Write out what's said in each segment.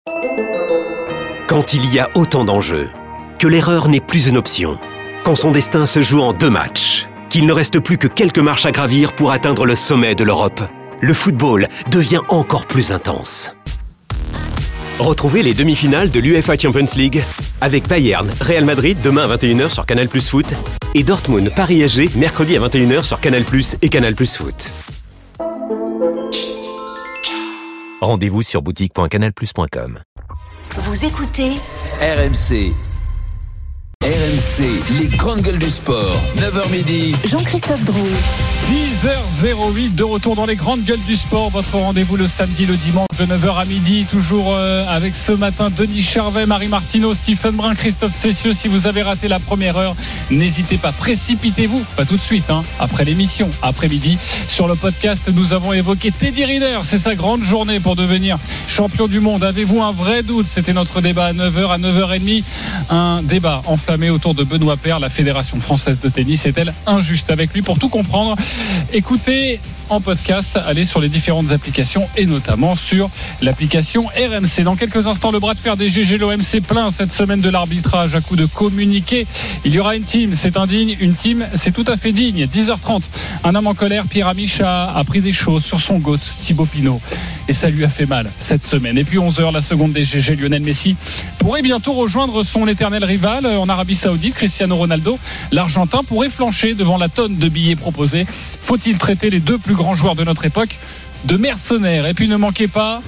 Quand il y a autant d'enjeux, que l'erreur n'est plus une option, quand son destin se joue en 2 matchs, qu'il ne reste plus que quelques marches à gravir pour atteindre le sommet de l'Europe, le football devient encore plus intense. Retrouvez les demi-finales de l'UEFA Champions League avec Bayern, Real Madrid demain à 21h sur Canal+ Foot et Dortmund, Paris SG mercredi à 21h sur Canal+ et Canal+ Foot. Rendez-vous sur boutique.canalplus.com. Vous écoutez RMC. RMC, les grandes gueules du sport. 9h midi. Jean-Christophe Drouet. 10h08 de retour dans les grandes gueules du sport. Votre rendez-vous le samedi, le dimanche de 9h à midi. Toujours avec ce matin Denis Charvet, Marie Martineau, Stephen Brun, Christophe Cessieux. Si vous avez raté la première heure, n'hésitez pas, précipitez-vous. Pas tout de suite, après l'émission, après-midi. Sur le podcast, nous avons évoqué Teddy Riner. C'est sa grande journée pour devenir champion du monde. Avez-vous un vrai doute? C'était notre débat à 9h, à 9h30. Un débat enflammé autour de Benoît Paire. La Fédération française de tennis est-elle injuste avec lui? Pour tout comprendre, écoutez en podcast, allez sur les différentes applications et notamment sur l'application RMC. Dans quelques instants, le bras de fer des GG. L'OM s'est plaint cette semaine de l'arbitrage à coup de communiqué. Il y aura une team, c'est indigne. Une team, c'est tout à fait digne. 10h30, un homme en colère, Pierre Amiche, a pris des choses sur son goth, Thibaut Pinot. Et ça lui a fait mal cette semaine. Et puis 11h, la seconde des GG. Lionel Messi pourrait bientôt rejoindre son éternel rival en Arabie Saoudite, Cristiano Ronaldo. L'Argentin pourrait flancher devant la tonne de billets proposés. Faut-il traiter les 2 plus grands joueurs de notre époque de mercenaires? Et puis ne manquez pas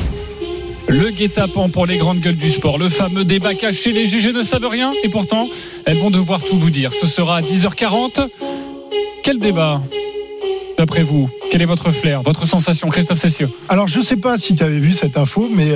le guet-apens pour les grandes gueules du sport, le fameux débat caché. Les GG ne savent rien et pourtant elles vont devoir tout vous dire. Ce sera à 10h40. Quel débat d'après vous? Quel est votre flair, votre sensation, Christophe Cessieux? Alors je sais pas si tu avais vu cette info, mais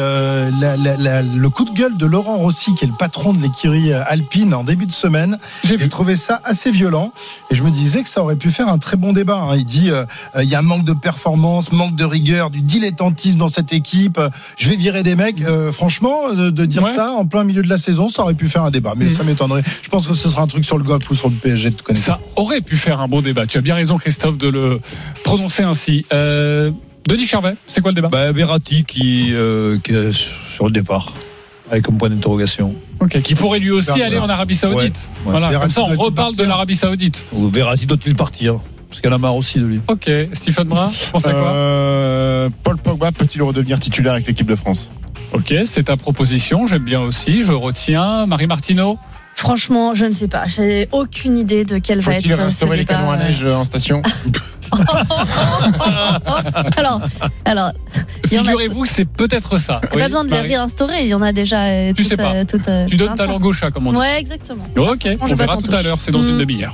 le coup de gueule de Laurent Rossi, qui est le patron de l'écurie alpine, en début de semaine, j'ai trouvé ça assez violent et je me disais que ça aurait pu faire un très bon débat. Il dit il y a un manque de performance, manque de rigueur, du dilettantisme dans cette équipe, je vais virer des mecs. Franchement, de dire ça en plein milieu de la saison, ça aurait pu faire un débat, mais ça m'étonnerait. Je pense que ce sera un truc sur le golf ou sur le PSG. Ça aurait pu faire un bon débat. Tu as bien raison, Christophe, de le prononcer ainsi. Denis Charvet, c'est quoi le débat? Verratti qui est sur le départ avec un point d'interrogation. Ok, qui pourrait lui aussi aller en Arabie Saoudite. Ouais. Voilà, Verratti, comme ça on reparle de l'Arabie Saoudite. Ou Verratti doit-il partir? Parce qu'elle a marre aussi de lui. Ok, Stephen Brun, tu penses à quoi? Paul Pogba peut-il redevenir titulaire avec l'équipe de France? Ok, c'est ta proposition, j'aime bien aussi, je retiens. Marie Martineau? Franchement, je ne sais pas. J'ai aucune idée de quel va être Faut-il restaurer les canons à neige en station? Alors, figurez-vous que c'est peut-être ça. Il n'y a pas besoin de les réinstaurer, il y en a déjà. Tu sais pas. Tu donnes ta langue au chat, comme on dit. Ouais, exactement. Ok, on verra tout à l'heure, c'est dans une demi-heure.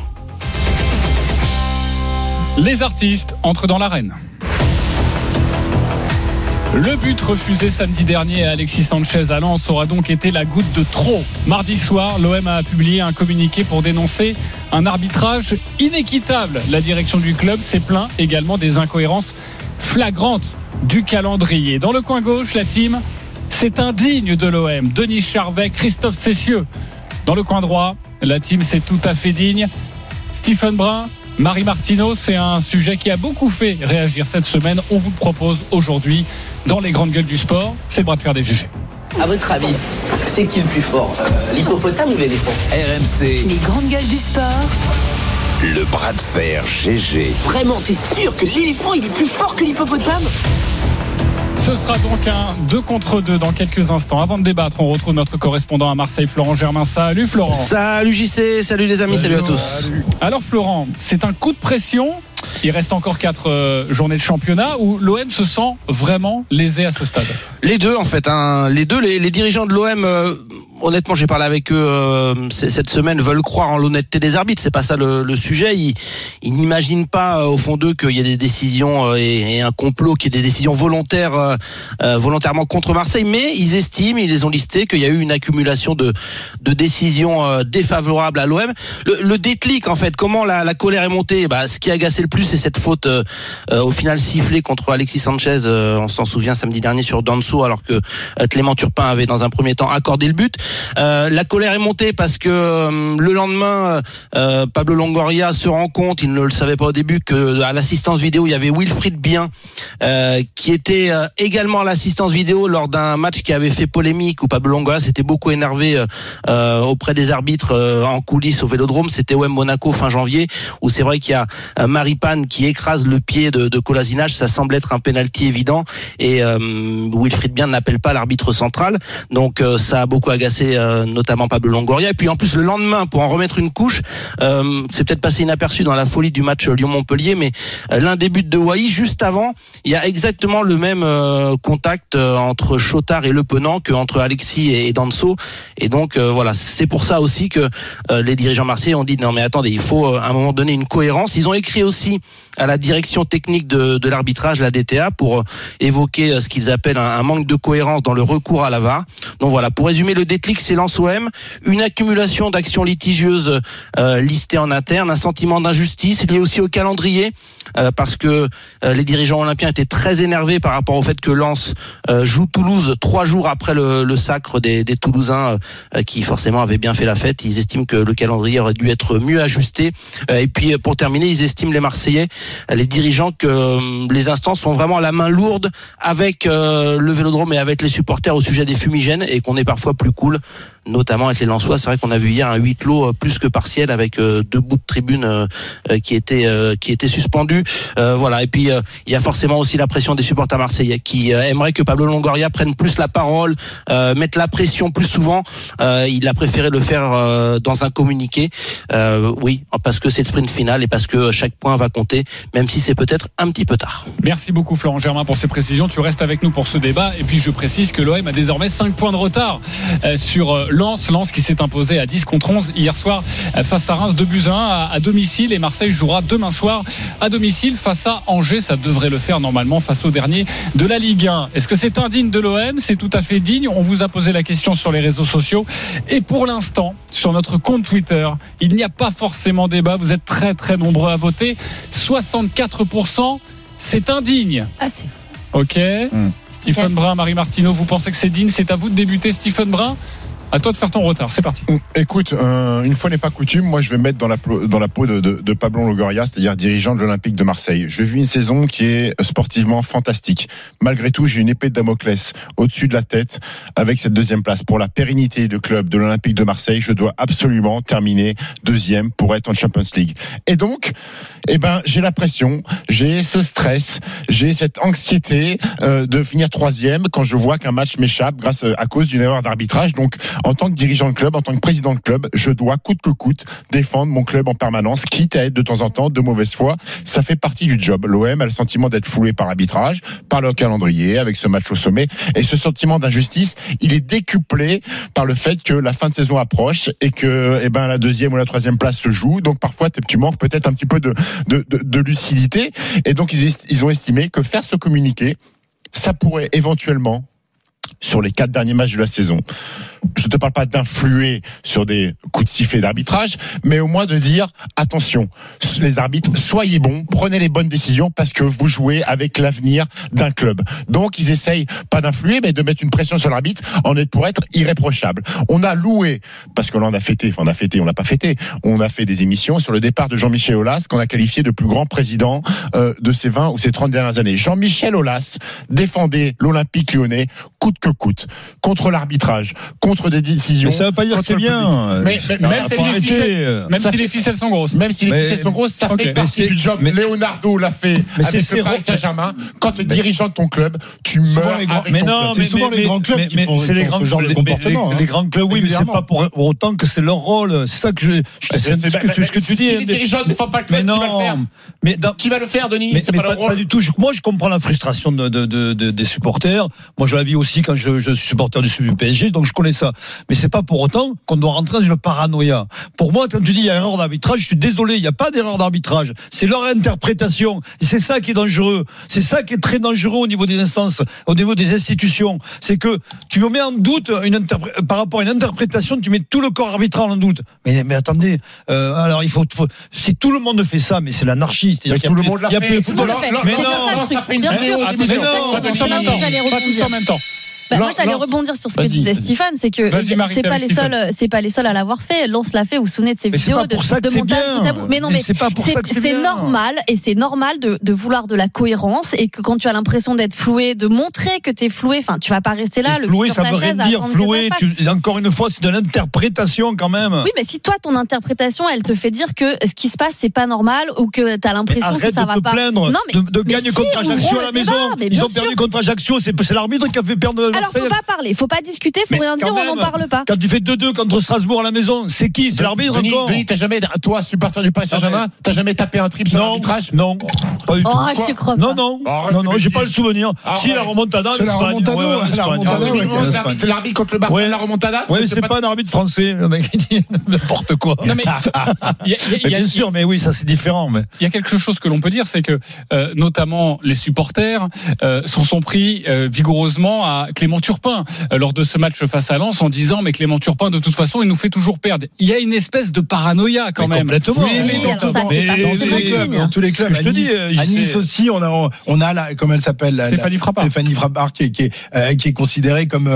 Les artistes entrent dans l'arène. Le but refusé samedi dernier à Alexis Sanchez à Lens aura donc été la goutte de trop. Mardi soir, l'OM a publié un communiqué pour dénoncer un arbitrage inéquitable. La direction du club s'est plaint également des incohérences flagrantes du calendrier. Dans le coin gauche, la team, c'est indigne de l'OM. Denis Charvet, Christophe Cessieux. Dans le coin droit, la team, c'est tout à fait digne. Stephen Brun, Marie Martineau, c'est un sujet qui a beaucoup fait réagir cette semaine. On vous le propose aujourd'hui dans les grandes gueules du sport. C'est le bras de fer des GG. À votre avis, c'est qui le plus fort, l'hippopotame ou l'éléphant? RMC, les grandes gueules du sport. le bras de fer GG. Vraiment, t'es sûr que l'éléphant, il est plus fort que l'hippopotame? Ce sera donc un 2 contre 2 dans quelques instants. Avant de débattre, on retrouve notre correspondant à Marseille, Florent Germain. Salut Florent. Salut JC, salut les amis, salut à tous. Salut. Alors Florent, c'est un coup de pression. Il reste encore 4 journées de championnat où l'OM se sent vraiment lésé à ce stade. Les deux en fait, les deux, les dirigeants de l'OM, honnêtement j'ai parlé avec eux cette semaine, veulent croire en l'honnêteté des arbitres, c'est pas ça le sujet. Ils n'imaginent pas au fond d'eux qu'il y a des décisions et un complot, qu'il y ait des décisions volontairement contre Marseille, mais ils estiment, ils les ont listés, qu'il y a eu une accumulation de décisions défavorables à l'OM. Le déclic en fait, comment la colère est montée, ce qui a agacé le plus, c'est cette faute au final sifflée contre Alexis Sanchez, on s'en souvient samedi dernier sur Danso, alors que Clément Turpin avait dans un premier temps accordé le but. La colère est montée parce que le lendemain, Pablo Longoria se rend compte, il ne le savait pas au début, que à l'assistance vidéo il y avait Wilfried Bien qui était également à l'assistance vidéo lors d'un match qui avait fait polémique où Pablo Longoria s'était beaucoup énervé auprès des arbitres en coulisses au Vélodrome. C'était OM Monaco fin janvier, où c'est vrai qu'il y a Maripane qui écrase le pied de Kolasinac. Ça semble être un penalty évident et Wilfried Bien n'appelle pas l'arbitre central, donc ça a beaucoup agacé notamment Pablo Longoria. Et puis en plus le lendemain, pour en remettre une couche, c'est peut-être passé inaperçu dans la folie du match Lyon-Montpellier, mais l'un des buts de Wai, juste avant, il y a exactement le même contact entre Chotard et Le Penant qu'entre Alexis et Danso. Et donc voilà, c'est pour ça aussi que les dirigeants marseillais ont dit non mais attendez, il faut à un moment donné une cohérence. Ils ont écrit aussi à la direction technique de l'arbitrage, la DTA, pour évoquer ce qu'ils appellent un manque de cohérence dans le recours à la VAR. Donc voilà, pour résumer, le déclic c'est Lens OM, une accumulation d'actions litigieuses listées en interne, un sentiment d'injustice lié aussi au calendrier, parce que les dirigeants olympiens étaient très énervés par rapport au fait que Lens joue Toulouse 3 jours après le sacre des Toulousains qui forcément avaient bien fait la fête. Ils estiment que le calendrier aurait dû être mieux ajusté. Et puis pour terminer, ils estiment, les Marseillais, les dirigeants, que les instances sont vraiment à la main lourde avec le Vélodrome et avec les supporters au sujet des fumigènes, et qu'on est parfois plus cool, notamment avec les Lensois. C'est vrai qu'on a vu hier un huis clos plus que partiel avec 2 bouts de tribune qui étaient suspendus. Voilà. Et puis il y a forcément aussi la pression des supporters marseillais qui aimeraient que Pablo Longoria prenne plus la parole, mette la pression plus souvent. Il a préféré le faire dans un communiqué. Oui, parce que c'est le sprint final et parce que chaque point va compter, même si c'est peut-être un petit peu tard. Merci beaucoup Florent Germain pour ces précisions. Tu restes avec nous pour ce débat. Et puis je précise que l'OM a désormais 5 points de retard sur Lens qui s'est imposé à 10-11 hier soir face à Reims 2-1 à domicile, et Marseille jouera demain soir à domicile face à Angers. Ça devrait le faire normalement face au dernier de la Ligue 1. Est-ce que c'est indigne de l'OM? C'est tout à fait digne. On vous a posé la question sur les réseaux sociaux et pour l'instant sur notre compte Twitter, il n'y a pas forcément débat. Vous êtes très très nombreux à voter. 64%, c'est indigne. Assez. Ok. Stephen Brun, Marie Martineau, vous pensez que c'est digne? C'est à vous de débuter, Stephen Brun. À toi de faire ton retard, c'est parti. Écoute, une fois n'est pas coutume, moi je vais me mettre dans la peau de Pablo Longoria, c'est-à-dire dirigeant de l'Olympique de Marseille. Je vis une saison qui est sportivement fantastique. Malgré tout, j'ai une épée de Damoclès au-dessus de la tête avec cette 2e place. Pour la pérennité du club de l'Olympique de Marseille, je dois absolument terminer 2e pour être en Champions League. Et donc, j'ai la pression, j'ai ce stress, j'ai cette anxiété de finir 3e quand je vois qu'un match m'échappe à cause d'une erreur d'arbitrage. Donc, en tant que dirigeant de club, en tant que président de club, je dois coûte que coûte défendre mon club en permanence, quitte à être de temps en temps de mauvaise foi. Ça fait partie du job. L'OM a le sentiment d'être floué par l'arbitrage, par le calendrier, avec ce match au sommet. Et ce sentiment d'injustice, il est décuplé par le fait que la fin de saison approche et que la 2e ou la 3e place se joue. Donc parfois, tu manques peut-être un petit peu de lucidité. Et donc ils ont estimé que faire ce communiqué, ça pourrait éventuellement, sur les 4 derniers matchs de la saison, je ne te parle pas d'influer sur des coups de sifflet d'arbitrage, mais au moins de dire attention, les arbitres, soyez bons, prenez les bonnes décisions parce que vous jouez avec l'avenir d'un club. Donc ils essayent pas d'influer, mais de mettre une pression sur l'arbitre pour être irréprochable. On a loué, parce qu'on a fait des émissions sur le départ de Jean-Michel Aulas, qu'on a qualifié de plus grand président de ces 20 ou ces 30 dernières années. Jean-Michel Aulas défendait l'Olympique Lyonnais coûte que coûte, contre l'arbitrage, contre des décisions. Mais ça ne veut pas dire que c'est bien. Même si les ficelles sont grosses. Même si les ficelles sont grosses, ça fait partie du job. Leonardo l'a fait avec le Paris Saint-Germain. Quand tu es dirigeant de ton club, tu meurs avec ton club. C'est souvent les grands clubs qui font ce genre de comportement. Les grands clubs, oui, mais c'est pas pour autant que c'est leur rôle. C'est ça que c'est ce que tu dis. Si les dirigeants ne font pas le club, qui va le faire, Denis? C'est pas leur rôle. Pas du tout. Moi, je comprends la frustration des supporters. Moi, je la vis aussi quand je suis supporter du PSG, donc je connais ça. Mais c'est pas pour autant qu'on doit rentrer dans une paranoïa. Pour moi, quand tu dis il y a erreur d'arbitrage, je suis désolé, il n'y a pas d'erreur d'arbitrage. C'est leur interprétation. Et c'est ça qui est dangereux. C'est ça qui est très dangereux au niveau des instances, au niveau des institutions. C'est que tu me mets en doute par rapport à une interprétation, tu mets tout le corps arbitral en doute. Mais attendez, alors il faut si tout le monde fait ça, mais c'est l'anarchie. C'est-à-dire tout le monde l'a fait. Mais non, ça fait une vidéo. Pas tous en même temps. Moi, j'allais rebondir sur ce que disait Stéphane, c'est que c'est pas les seuls à l'avoir fait. Lens l'a fait. Vous vous souvenez de ces vidéos de montage. Mais non, mais c'est normal, et c'est normal de vouloir de la cohérence, et que quand tu as l'impression d'être floué, de montrer que t'es floué. Enfin, tu vas pas rester là. Floué, ça veut rien dire. Floué, encore une fois, c'est de l'interprétation quand même. Oui, mais si toi, ton interprétation, elle te fait dire que ce qui se passe, c'est pas normal, ou que t'as l'impression que ça va pas. Arrête de te plaindre de gagner contre Ajaccio à la maison. Ils ont perdu contre Ajaccio, c'est l'arbitre qui a fait perdre. Alors, faut pas parler, faut pas discuter, faut rien dire, on n'en parle pas. Quand tu fais 2-2 contre Strasbourg à la maison, c'est qui? C'est l'arbitre encore? Denis, t'as jamais, toi, supporter du Paris Saint-Germain, t'as jamais tapé un triple sur l'arbitrage? Non, pas du tout. Oh, je crois pas. Non, j'ai pas le souvenir. Si, la remontada, c'est la remontada. C'est l'arbitre contre le Barça, la remontada? Oui, mais c'est pas un arbitre français, le mec, il dit n'importe quoi. Non, mais bien sûr, mais oui, ça c'est différent. Il y a quelque chose que l'on peut dire, c'est que notamment les supporters s'en sont pris vigoureusement à Clément Turpin lors de ce match face à Lens, en disant mais Clément Turpin, de toute façon, il nous fait toujours perdre. Il y a une espèce de paranoïa quand même. Complètement. Dans tous les clubs. À Nice aussi, on a là, comment elle s'appelle, Stéphanie Frappard, qui est considérée comme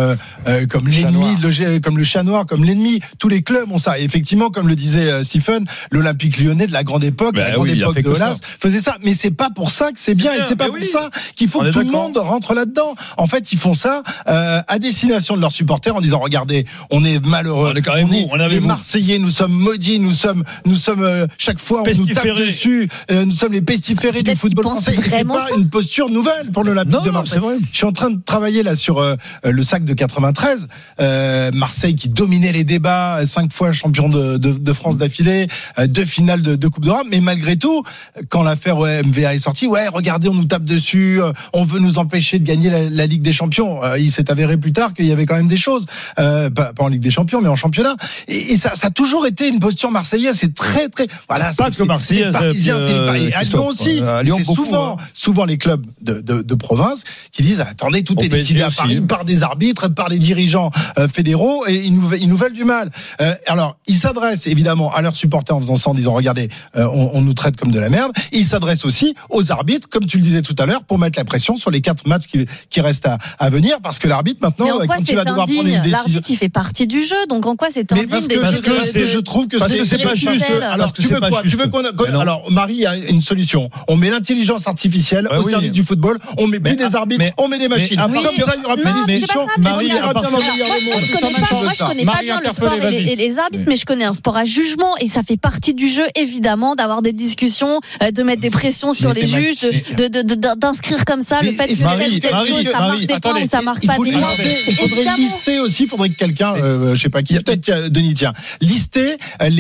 l'ennemi, comme le chat noir, comme l'ennemi. Tous les clubs ont ça. Et effectivement, comme le disait Stephen, l'Olympique Lyonnais de la grande époque, de Olas, faisait ça. Mais c'est pas pour ça que c'est bien, et c'est pas pour ça qu'il faut que tout le monde rentre là-dedans. En fait, ils font ça à destination de leurs supporters, en disant regardez, on est malheureux, les Marseillais, nous sommes maudits, nous sommes chaque fois on nous tape dessus, nous sommes les pestiférés du football français. Et c'est pas une posture nouvelle pour l'Olympique de Marseille. Je suis en train de travailler là sur le SAC de 93, Marseille qui dominait les débats, 5 fois champion de France d'affilée, 2 finales de Coupe d'Europe, mais malgré tout, quand l'affaire MVA est sortie, regardez, on nous tape dessus, on veut nous empêcher de gagner la Ligue des Champions. Il s'est avéré plus tard qu'il y avait quand même des choses, pas en Ligue des Champions, mais en championnat. Et ça a toujours été une posture marseillaise. C'est très, très, voilà. Pas que Marseille, c'est parisien, c'est à Lyon aussi. C'est souvent les clubs de province qui disent attendez, tout est décidé à Paris par des arbitres, par les dirigeants fédéraux, et ils nous veulent du mal. Alors, ils s'adressent évidemment à leurs supporters en faisant ça, en disant regardez, on nous traite comme de la merde. Et ils s'adressent aussi aux arbitres, comme tu le disais tout à l'heure, pour mettre la pression sur les 4 matchs qui restent à venir, parce que l'arbitre maintenant, quand il va devoir prendre une décision, l'arbitre il fait partie du jeu, donc en quoi c'est indigne? Parce que je trouve que c'est pas juste. Alors tu veux quoi? Tu veux qu'on alors Marie a une solution. On met l'intelligence artificielle au service du football. On met plus des arbitres, on met des machines. Comme ça, il y aura plus de discussion. Marie ira bien dans le meilleur des mondes. Moi, je connais pas bien le sport et les arbitres, mais je connais un sport à jugement, et ça fait partie du jeu, évidemment, d'avoir des discussions, de mettre des pressions sur les juges, d'inscrire comme ça le fait que ça marque des points ou ça marque pas des points. Il faudrait lister aussi, il faudrait que quelqu'un, je sais pas qui, peut-être Denis, lister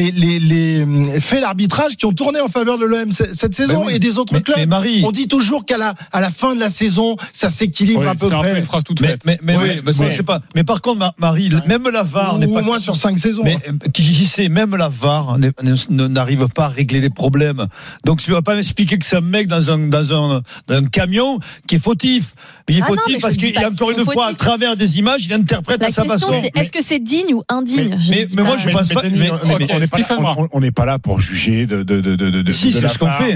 les faits d'arbitrage qui ont tourné en faveur de l'OM cette saison et des autres clubs. On dit toujours qu'à la fin de la saison, ça s'équilibre à peu près. Une phrase toute faite. Je sais pas. Mais par contre, Marie, même la VAR n'est pas, au moins sur 5 saisons. Mais qui sait, même la VAR n'arrive pas à régler les problèmes. Donc tu vas pas m'expliquer que c'est un mec dans un camion qui est fautif. Il est fautif parce qu'il encore une fois, à travers des images, il interprète à sa façon. Est-ce que c'est digne ou indigne? Mais moi, je pense pas. On n'est pas là pour juger de. Si, c'est ce qu'on fait.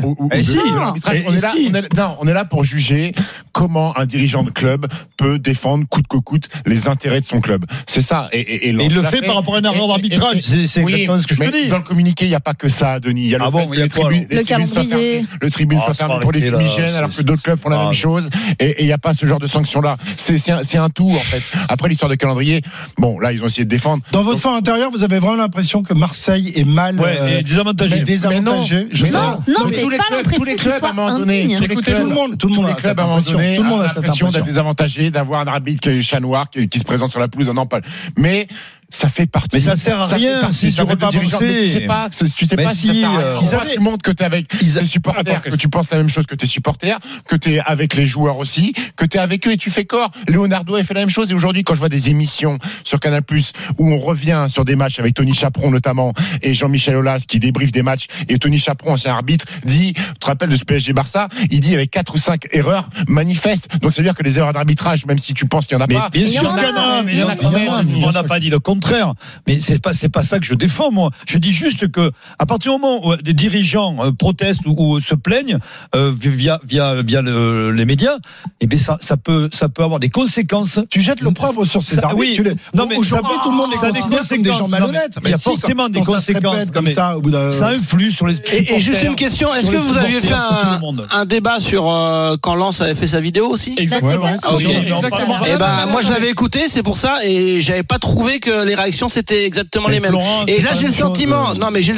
On est là pour juger comment un dirigeant de club peut défendre coûte que coûte les intérêts de son club. C'est ça. Et il le fait par rapport à une erreur d'arbitrage. C'est exactement ce que je te dis. Dans le communiqué, il n'y a pas que ça, Denis. Il y a le calendrier. Le tribune soit fermé pour les fumigènes, alors que d'autres clubs font la même chose. Et il n'y a pas ce genre de sanctions-là. C'est un tout, en fait. Après l'histoire de calendrier, bon, là, ils ont essayé de défendre. Dans votre fond intérieur, vous avez vraiment l'impression que Marseille est mal désavantagé. Non, mais tous les clubs à un moment donné, tout le monde a l'impression d'être désavantagé, d'avoir un arbitre qui est chat noir, qui se présente sur la pelouse, on en parle. Mais ça fait partie. Mais ça sert à rien si tu veux pas avancer. Tu sais pas si ça sert à rien. Tu montres que t'es avec tes supporters, que tu penses la même chose que tes supporters, que t'es avec les joueurs aussi, que t'es avec eux et tu fais corps. Leonardo a fait la même chose, et aujourd'hui, quand je vois des émissions sur Canal+, où on revient sur des matchs avec Tony Chaperon notamment, et Jean-Michel Aulas qui débriefe des matchs, et Tony Chaperon, ancien arbitre, dit, tu te rappelles de ce PSG Barça, il dit avec 4 ou 5 erreurs manifestes. Donc ça veut dire que les erreurs d'arbitrage, même si tu penses qu'il y en a pas, bien sûr qu'il y en a, mais il y en a quand même. On n'a pas dit le contraire. contraire. Mais c'est pas ça que je défends, moi. Je dis juste que, à partir du moment où des dirigeants protestent ou se plaignent, via les médias, eh bien, ça peut avoir des conséquences. Tu jettes l'opprobre sur ces arbitres. Oui. Non, mais aujourd'hui, tout le monde les considère comme des gens malhonnêtes. Il y a forcément des conséquences comme ça. Ça influe sur les supporters. Et juste une question, est-ce que vous aviez fait un débat sur quand Lens avait fait sa vidéo aussi? Exactement. Et moi je l'avais écouté, c'est pour ça, et j'avais pas trouvé que les réactions c'était exactement les mêmes. Et là j'ai le sentiment,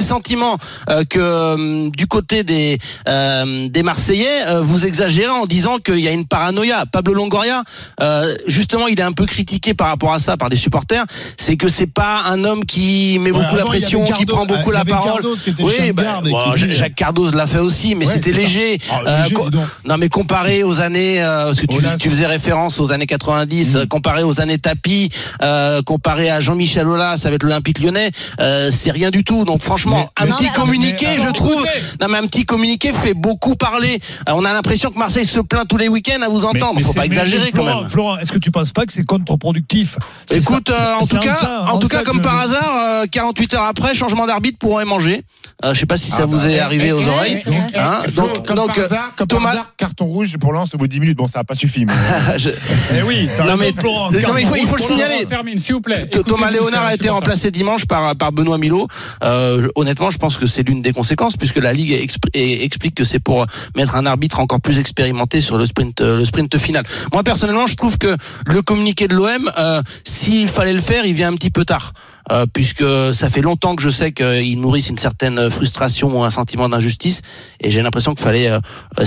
que du côté des Marseillais, vous exagérez en disant qu'il y a une paranoïa. Pablo Longoria, justement, il est un peu critiqué par rapport à ça par des supporters. C'est que c'est pas un homme qui met beaucoup la pression, qui prend beaucoup la parole. Jacques Cardoz l'a fait aussi, mais c'était léger. Non, mais comparé aux années, parce que tu faisais référence aux années 90, comparé aux années Tapi, comparé à Jean-Michel Aulas avec l'Olympique Lyonnais, c'est rien du tout. Donc franchement, un petit communiqué, je trouve. Non, mais un petit communiqué fait beaucoup parler. On a l'impression que Marseille se plaint tous les week-ends à vous entendre. Il faut pas exagérer quand même. Florent, est-ce que tu penses pas que c'est contre-productif? Écoute, en tout cas, comme par hasard, 48 heures après, changement d'arbitre pour manger. Je sais pas si ça vous est arrivé aux oreilles. Donc, Thomas, carton rouge pour Lens au bout de 10 minutes. Bon, ça n'a pas suffi. Oui. Non, mais il faut le signaler. Termine, s'il vous plaît. Thomas Léonard a été remplacé dimanche par Benoît Milot. Honnêtement, je pense que c'est l'une des conséquences, puisque la Ligue explique que c'est pour mettre un arbitre encore plus expérimenté sur le sprint final. Moi, personnellement, je trouve que le communiqué de l'OM, s'il fallait le faire, il vient un petit peu tard. Puisque ça fait longtemps que je sais qu'ils nourrissent une certaine frustration ou un sentiment d'injustice, et j'ai l'impression qu'il fallait,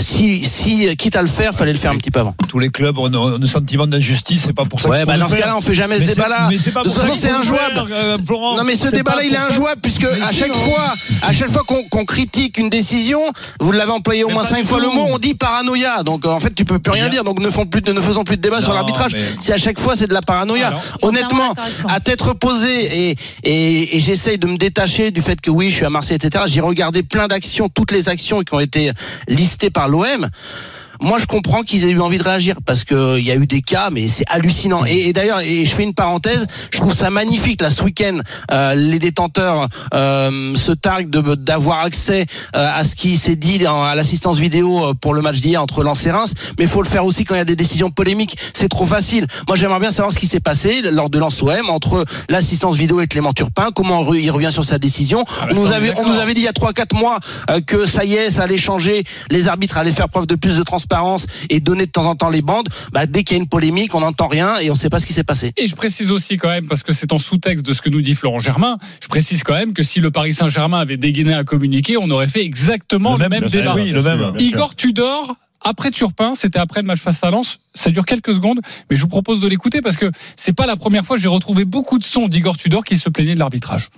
quitte à le faire, fallait le faire un petit peu avant. Tous les clubs ont un sentiment d'injustice, c'est pas pour ça. Ouais, dans ce cas-là, on fait jamais ce débat-là. Mais c'est pas de toute façon, c'est injouable. Non, mais ce débat-là, il est injouable, puisque à chaque fois qu'on critique une décision, vous l'avez employé au moins 5 fois le mot, on dit paranoïa. Donc en fait, tu peux plus rien dire. Donc ne faisons plus de débat sur l'arbitrage. Si à chaque fois c'est de la paranoïa. Honnêtement, à tête reposée et j'essaye de me détacher du fait que oui, je suis à Marseille, etc. J'ai regardé plein d'actions, toutes les actions qui ont été listées par l'OM. Moi, je comprends qu'ils aient eu envie de réagir parce que il y a eu des cas, mais c'est hallucinant. Et d'ailleurs, je fais une parenthèse, je trouve ça magnifique. Là, ce week-end, les détenteurs se targuent d'avoir accès à ce qui s'est dit à l'assistance vidéo pour le match d'hier entre Lens et Reims. Mais il faut le faire aussi quand il y a des décisions polémiques. C'est trop facile. Moi, j'aimerais bien savoir ce qui s'est passé lors de Lens OM entre l'assistance vidéo et Clément Turpin. Comment il revient sur sa décision. On nous avait dit il y a 3-4 mois que ça y est, ça allait changer. Les arbitres allaient faire preuve de plus de transparence et donner de temps en temps les bandes. Dès qu'il y a une polémique, on n'entend rien et on ne sait pas ce qui s'est passé. Et je précise aussi quand même, parce que c'est en sous-texte de ce que nous dit Florent Germain, je précise quand même que si le Paris Saint-Germain avait dégainé à communiquer, on aurait fait exactement le même débat. Oui, le même. Igor Tudor, après Turpin, c'était après le match face à Lens, ça dure quelques secondes, mais je vous propose de l'écouter parce que c'est pas la première fois que j'ai retrouvé beaucoup de sons d'Igor Tudor qui se plaignait de l'arbitrage.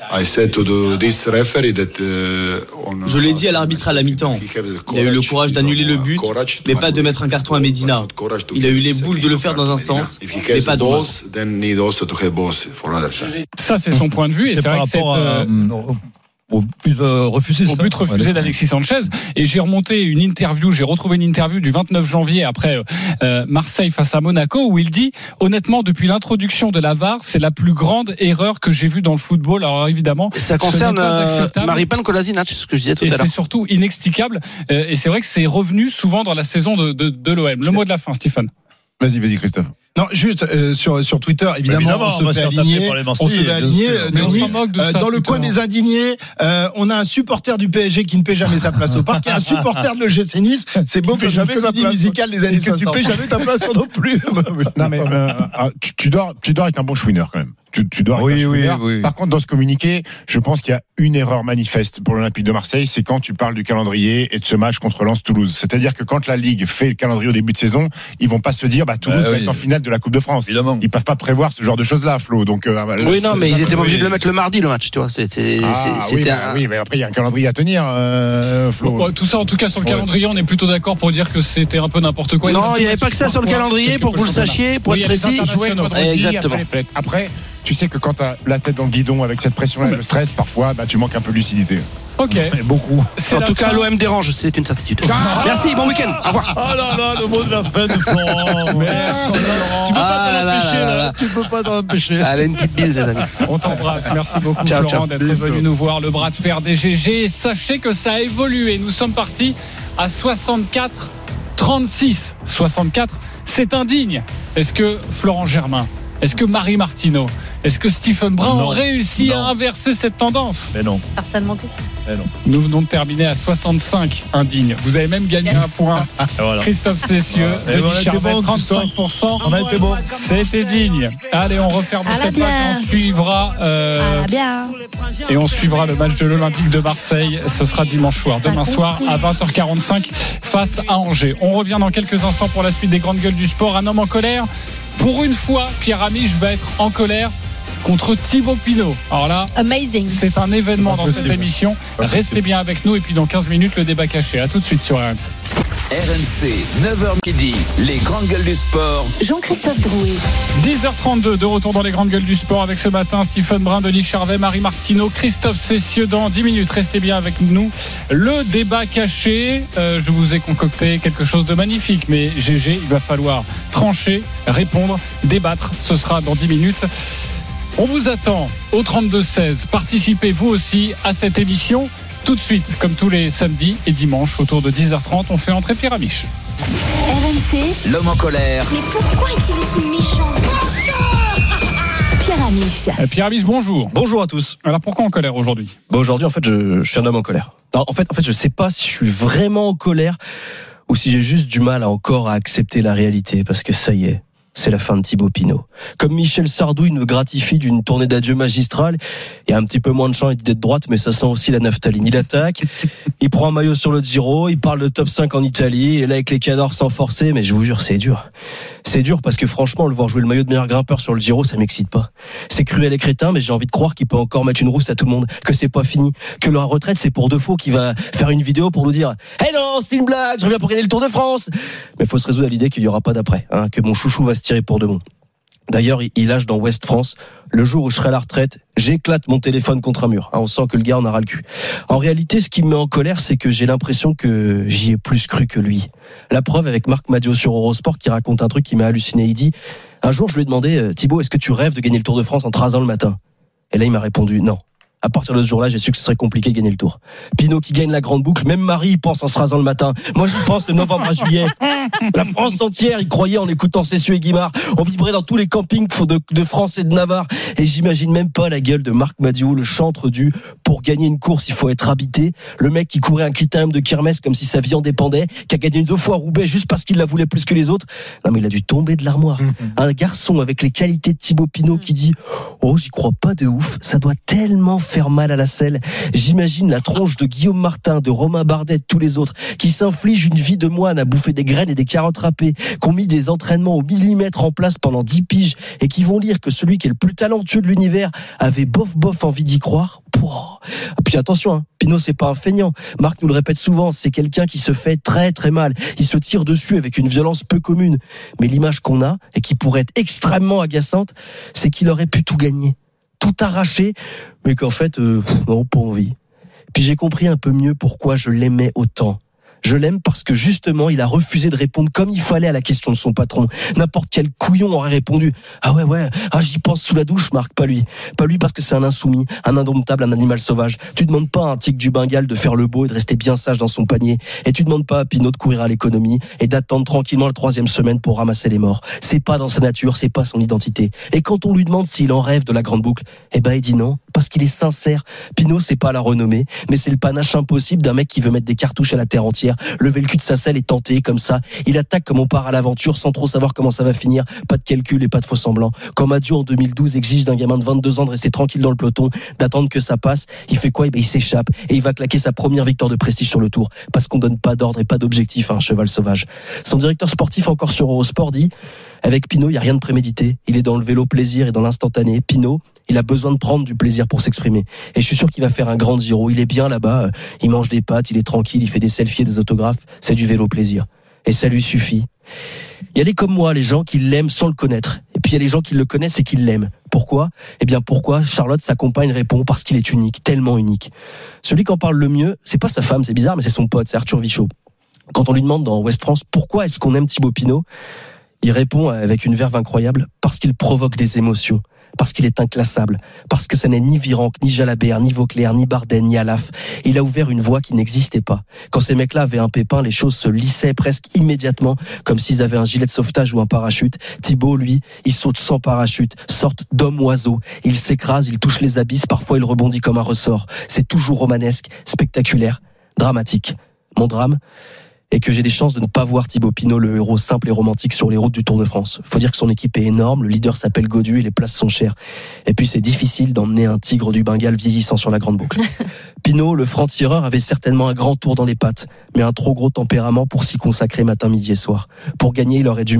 Je l'ai dit à l'arbitre à la mi-temps. Il a eu le courage d'annuler le but, mais pas de mettre un carton à Medina. Il a eu les boules de le faire dans un sens, mais pas dans l'autre. Ça, c'est son point de vue, et c'est vrai que c'est au but refusé. Au but refusé d'Alexis Sanchez. Et j'ai retrouvé une interview du 29 janvier après Marseille face à Monaco où il dit, honnêtement, depuis l'introduction de la VAR, c'est la plus grande erreur que j'ai vue dans le football. Alors évidemment, ça concerne Maripan Kolasinac, ce que je disais tout à l'heure. Et c'est surtout inexplicable. Et c'est vrai que c'est revenu souvent dans la saison de l'OM. Le mot de la fin, Stéphane. Vas-y, Christophe. Non, juste sur Twitter, évidemment, on se fait aligner. Dans le coin des indignés, on a un supporter du PSG qui ne paie jamais sa place au parc et un supporter de l'OGC Nice. C'est beau que jamais comédie musicale des années 60. Tu paies jamais ta place non plus. Non mais tu dors avec un bon chouineur quand même. Tu dors avec un chouineur. Oui. Par contre, dans ce communiqué, je pense qu'il y a une erreur manifeste pour l'Olympique de Marseille, c'est quand tu parles du calendrier et de ce match contre Lens-Toulouse. C'est-à-dire que quand la Ligue fait le calendrier au début de saison, ils vont pas se dire Toulouse va être en finale de la Coupe de France. Évidemment. Ils peuvent pas prévoir ce genre de choses-là, Flo. Donc oui, non, mais ils étaient pas obligés de le mettre le mardi le match, tu vois. Oui, mais après il y a un calendrier à tenir, Flo. Bon, tout ça, en tout cas, sur le calendrier, on est plutôt d'accord pour dire que c'était un peu n'importe quoi. Non, il n'y avait pas que ça sur le calendrier, pour que vous le sachiez, pour être précis. Exactement. Après, tu sais que quand tu as la tête dans le guidon avec cette pression-là, le stress, parfois, tu manques un peu de lucidité. Ok. Beaucoup. En tout cas, l'OM dérange, c'est une certitude. Merci, bon week-end. Au revoir. Oh là là, le mot de la fin de Florent. Tu peux pas t'en empêcher, là. Tu peux pas t'en empêcher. Allez, une petite bise, les amis. On t'embrasse. Merci beaucoup, Florent, d'être venu nous voir. Le bras de fer des GG. Sachez que ça a évolué. Nous sommes partis à 64-36. 64, c'est indigne. Est-ce que Florent Germain, est-ce que Marie Martineau, est-ce que Stephen Brun ont réussi à inverser cette tendance? Mais non. Certainement que si. Nous venons de terminer à 65 indignes. Vous avez même gagné un point. Voilà. Christophe Cessieux, Denis Charvet, 35%. On a été bon. C'était digne. Allez, on referme cette page et on suivra le match de l'Olympique de Marseille. Ce sera dimanche soir, demain soir à 20h45 face à Angers. On revient dans quelques instants pour la suite des grandes gueules du sport. Un homme en colère. Pour une fois, Pierre Amiche va être en colère contre Thibaut Pinot. Alors là, amazing. C'est un événement dans cette émission. Restez bien avec nous et puis dans 15 minutes, le débat caché. À tout de suite sur RMC. RMC, 9h midi, les grandes gueules du sport. Jean-Christophe Drouet. 10h32, de retour dans les grandes gueules du sport avec ce matin Stephen Brun, Denis Charvet, Marie Martineau, Christophe Cessieux. Dans 10 minutes, restez bien avec nous. Le débat caché, je vous ai concocté quelque chose de magnifique, mais GG, il va falloir trancher, répondre, débattre. Ce sera dans 10 minutes. On vous attend au 32-16. Participez vous aussi à cette émission. Tout de suite, comme tous les samedis et dimanches, autour de 10h30, on fait entrer Pierre Amiche. RMC. L'homme en colère. Mais pourquoi est-il aussi méchant? Pierre Amiche. Pierre Amiche, bonjour. Bonjour à tous. Alors pourquoi en colère aujourd'hui? Aujourd'hui, en fait, je suis un homme en colère. Non, en fait, je sais pas si je suis vraiment en colère ou si j'ai juste du mal à accepter la réalité, parce que ça y est. C'est la fin de Thibaut Pinot. Comme Michel Sardou, il nous gratifie d'une tournée d'adieu magistrale. Il y a un petit peu moins de champ et d'idées de droite, mais ça sent aussi la naphtaline. Il attaque, il prend un maillot sur le Giro, il parle de top 5 en Italie, il est là avec les cadors sans forcer, mais je vous jure, c'est dur. C'est dur parce que franchement, le voir jouer le maillot de meilleur grimpeur sur le Giro, ça m'excite pas. C'est cruel et crétin, mais j'ai envie de croire qu'il peut encore mettre une rousse à tout le monde, que c'est pas fini, que la retraite c'est pour de faux, qu'il va faire une vidéo pour nous dire « Hey non, c'est une blague, je reviens pour gagner le Tour de France !» Mais faut se résoudre à l'idée qu'il y aura pas d'après, que mon chouchou va se tirer pour de bon. D'ailleurs, il lâche dans Ouest France, le jour où je serai à la retraite, j'éclate mon téléphone contre un mur. On sent que le gars en a ras le cul. En réalité, ce qui me met en colère, c'est que j'ai l'impression que j'y ai plus cru que lui. La preuve avec Marc Madiot sur Eurosport qui raconte un truc qui m'a halluciné. Il dit, un jour, je lui ai demandé, Thibaut, est-ce que tu rêves de gagner le Tour de France en te rasant le matin? Et là, il m'a répondu, non. À partir de ce jour-là, j'ai su que ce serait compliqué de gagner le Tour. Pinot qui gagne la grande boucle, même Marie y pense en se rasant le matin. Moi, j'y pense de novembre à juillet. La France entière y croyait en écoutant Cessieux et Guimard. On vibrait dans tous les campings de France et de Navarre. Et j'imagine même pas la gueule de Marc Madiot, le chantre du « pour gagner une course, il faut être habité ». Le mec qui courait un critérium de kermesse comme si sa vie en dépendait, qui a gagné 2 fois Roubaix juste parce qu'il la voulait plus que les autres. Non, mais il a dû tomber de l'armoire. Un garçon avec les qualités de Thibaut Pinot qui dit « Oh, j'y crois pas de ouf, ça doit tellement faire mal à la selle ». J'imagine la tronche de Guillaume Martin, de Romain Bardet, de tous les autres, qui s'infligent une vie de moine à bouffer des graines et des carottes râpées, qui ont mis des entraînements au millimètre en place pendant 10 piges, et qui vont lire que celui qui est le plus talentueux de l'univers avait bof envie d'y croire. Puis attention, Pinot c'est pas un feignant. Marc nous le répète souvent, c'est quelqu'un qui se fait très très mal. Il se tire dessus avec une violence peu commune. Mais l'image qu'on a, et qui pourrait être extrêmement agaçante, c'est qu'il aurait pu tout gagner, tout arracher, mais qu'en fait, non, pas envie. Puis j'ai compris un peu mieux pourquoi je l'aimais autant. Je l'aime parce que justement, il a refusé de répondre comme il fallait à la question de son patron. N'importe quel couillon aurait répondu « Ah ouais, j'y pense sous la douche, Marc, pas lui. Pas lui parce que c'est un insoumis, un indomptable, un animal sauvage. Tu demandes pas à un tigre du Bengale de faire le beau et de rester bien sage dans son panier. Et tu demandes pas à Pinot de courir à l'économie et d'attendre tranquillement la 3e semaine pour ramasser les morts. C'est pas dans sa nature, c'est pas son identité. Et quand on lui demande s'il en rêve de la grande boucle, il dit non, parce qu'il est sincère. Pinot, c'est pas la renommée, mais c'est le panache impossible d'un mec qui veut mettre des cartouches à la terre entière, lever le cul de sa selle et tenter comme ça. Il attaque comme on part à l'aventure sans trop savoir comment ça va finir. Pas de calcul et pas de faux semblants. Comme Madiot en 2012 exige d'un gamin de 22 ans de rester tranquille dans le peloton, d'attendre que ça passe, il fait quoi? Il s'échappe et il va claquer sa première victoire de prestige sur le Tour, parce qu'on donne pas d'ordre et pas d'objectif à un cheval sauvage. Son directeur sportif encore sur Eurosport dit: avec Pinot, il n'y a rien de prémédité. Il est dans le vélo plaisir et dans l'instantané. Pinot, il a besoin de prendre du plaisir pour s'exprimer. Et je suis sûr qu'il va faire un grand Giro. Il est bien là-bas, il mange des pâtes, il est tranquille, il fait des selfies et des autographes. C'est du vélo plaisir. Et ça lui suffit. Il y a les comme moi, les gens qui l'aiment sans le connaître. Et puis il y a les gens qui le connaissent et qui l'aiment. Pourquoi ? Eh bien pourquoi Charlotte, sa compagne, répond parce qu'il est unique, tellement unique. Celui qui en parle le mieux, c'est pas sa femme, c'est bizarre, mais c'est son pote, c'est Arthur Vichot. Quand on lui demande dans Ouest France pourquoi est-ce qu'on aime Thibaut Pinot, il répond avec une verve incroyable, parce qu'il provoque des émotions, parce qu'il est inclassable, parce que ça n'est ni Virenque, ni Jalabert, ni Vauclair, ni Bardet, ni Alaf. Il a ouvert une voie qui n'existait pas. Quand ces mecs-là avaient un pépin, les choses se lissaient presque immédiatement, comme s'ils avaient un gilet de sauvetage ou un parachute. Thibaut, lui, il saute sans parachute, sorte d'homme-oiseau. Il s'écrase, il touche les abysses, parfois il rebondit comme un ressort. C'est toujours romanesque, spectaculaire, dramatique. Mon drame et que j'ai des chances de ne pas voir Thibaut Pinot, le héros simple et romantique, sur les routes du Tour de France. Faut dire que son équipe est énorme, le leader s'appelle Gaudu et les places sont chères. Et puis c'est difficile d'emmener un tigre du Bengale vieillissant sur la grande boucle. Pinot, le franc-tireur, avait certainement un grand tour dans les pattes, mais un trop gros tempérament pour s'y consacrer matin, midi et soir. Pour gagner, il aurait dû